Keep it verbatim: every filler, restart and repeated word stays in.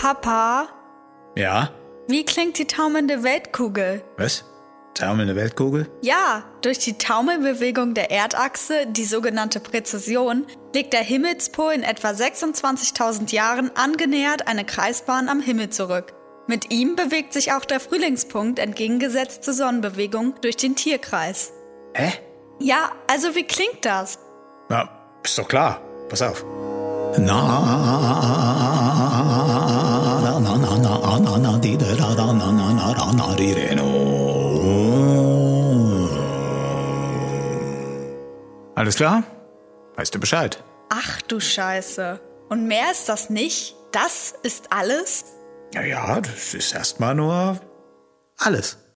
Papa, Ja? wie klingt die taumelnde Weltkugel? Was? Taumelnde Weltkugel? Ja, durch die Taumelbewegung der Erdachse, die sogenannte Präzession, legt der Himmelspol in etwa sechsundzwanzigtausend Jahren angenähert eine Kreisbahn am Himmel zurück. Mit ihm bewegt sich auch der Frühlingspunkt entgegengesetzt zur Sonnenbewegung durch den Tierkreis. Hä? Ja, also wie klingt das? Na, ist doch klar. Pass auf. Alles klar? Weißt du Bescheid? Ach du Scheiße. Und mehr ist das nicht? Das ist alles? Ja, ja, das ist erstmal nur alles.